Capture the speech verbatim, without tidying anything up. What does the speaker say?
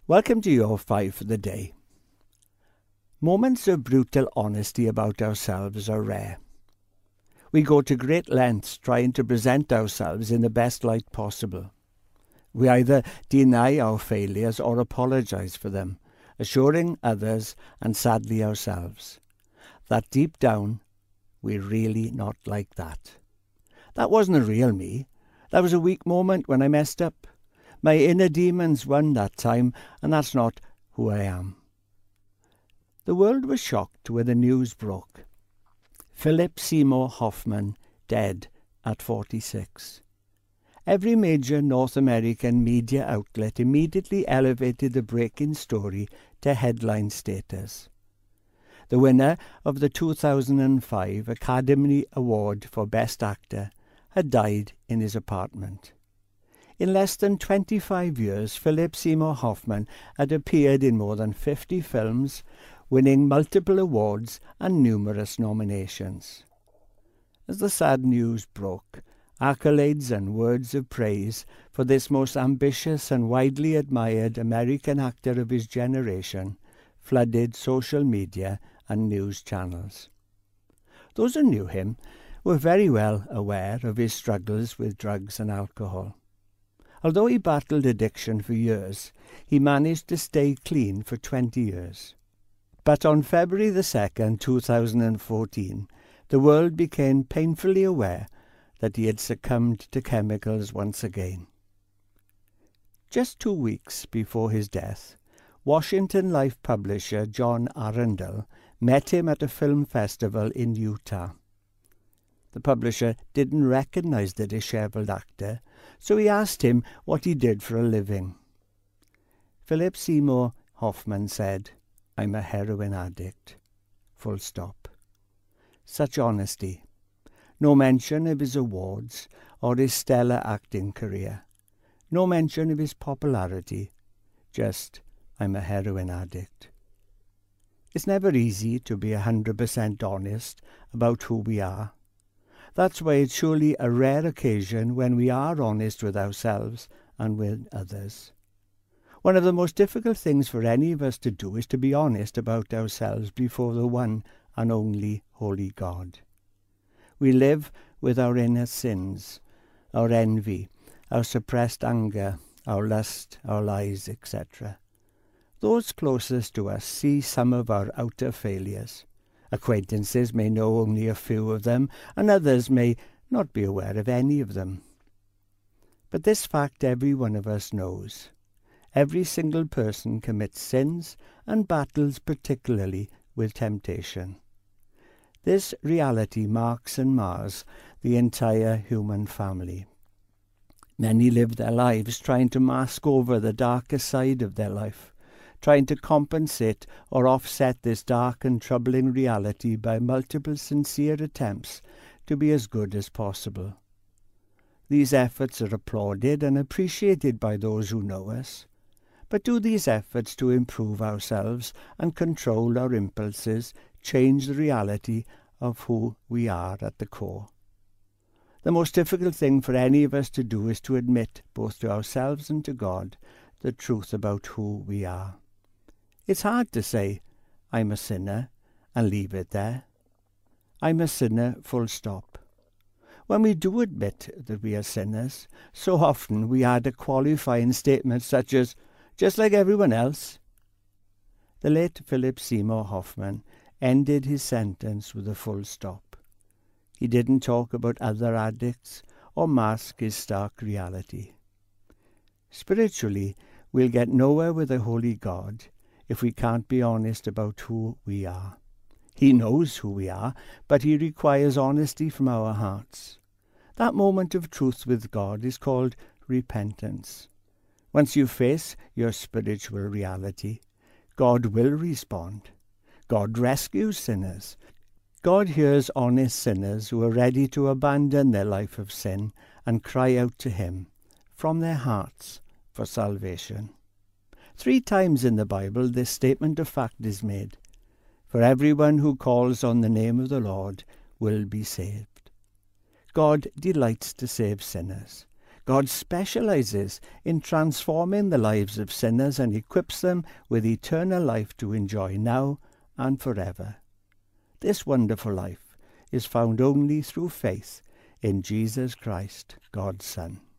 Welcome to your five for the day. Moments of brutal honesty about ourselves are rare. We go to great lengths trying to present ourselves in the best light possible. We either deny our failures or apologize for them, assuring others and sadly ourselves that deep down we're really not like that. That wasn't a real me. That was a weak moment when I messed up. My inner demons won that time, and that's not who I am. The world was shocked when the news broke. Philip Seymour Hoffman dead at forty-six. Every major North American media outlet immediately elevated the breaking story to headline status. The winner of the two thousand five Academy Award for Best Actor had died in his apartment. In less than twenty-five years, Philip Seymour Hoffman had appeared in more than fifty films, winning multiple awards and numerous nominations. As the sad news broke, accolades and words of praise for this most ambitious and widely admired American actor of his generation flooded social media and news channels. Those who knew him were very well aware of his struggles with drugs and alcohol. Although he battled addiction for years, he managed to stay clean for twenty years. But on February the second, two thousand fourteen, the world became painfully aware that he had succumbed to chemicals once again. Just two weeks before his death, Washington Life publisher John Arundel met him at a film festival in Utah. The publisher didn't recognize the disheveled actor, so he asked him what he did for a living. Philip Seymour Hoffman said, "I'm a heroin addict." Full stop. Such honesty. No mention of his awards or his stellar acting career. No mention of his popularity. Just, "I'm a heroin addict." It's never easy to be a hundred percent honest about who we are. That's why it's surely a rare occasion when we are honest with ourselves and with others. One of the most difficult things for any of us to do is to be honest about ourselves before the one and only Holy God. We live with our inner sins, our envy, our suppressed anger, our lust, our lies, et cetera. Those closest to us see some of our outer failures. Acquaintances may know only a few of them, and others may not be aware of any of them. But this fact every one of us knows. Every single person commits sins and battles particularly with temptation. This reality marks and mars the entire human family. Many live their lives trying to mask over the darker side of their life, trying to compensate or offset this dark and troubling reality by multiple sincere attempts to be as good as possible. These efforts are applauded and appreciated by those who know us. But do these efforts to improve ourselves and control our impulses change the reality of who we are at the core? The most difficult thing for any of us to do is to admit, both to ourselves and to God, the truth about who we are. It's hard to say, "I'm a sinner," and leave it there. I'm a sinner, full stop. When we do admit that we are sinners, so often we add a qualifying statement such as, "just like everyone else." The late Philip Seymour Hoffman ended his sentence with a full stop. He didn't talk about other addicts or mask his stark reality. Spiritually, we'll get nowhere with a holy God if we can't be honest about who we are. He knows who we are, but he requires honesty from our hearts. That moment of truth with God is called repentance. Once you face your spiritual reality, God will respond. God rescues sinners. God hears honest sinners who are ready to abandon their life of sin and cry out to him from their hearts for salvation. Three times in the Bible this statement of fact is made. For everyone who calls on the name of the Lord will be saved. God delights to save sinners. God specializes in transforming the lives of sinners and equips them with eternal life to enjoy now and forever. This wonderful life is found only through faith in Jesus Christ, God's Son.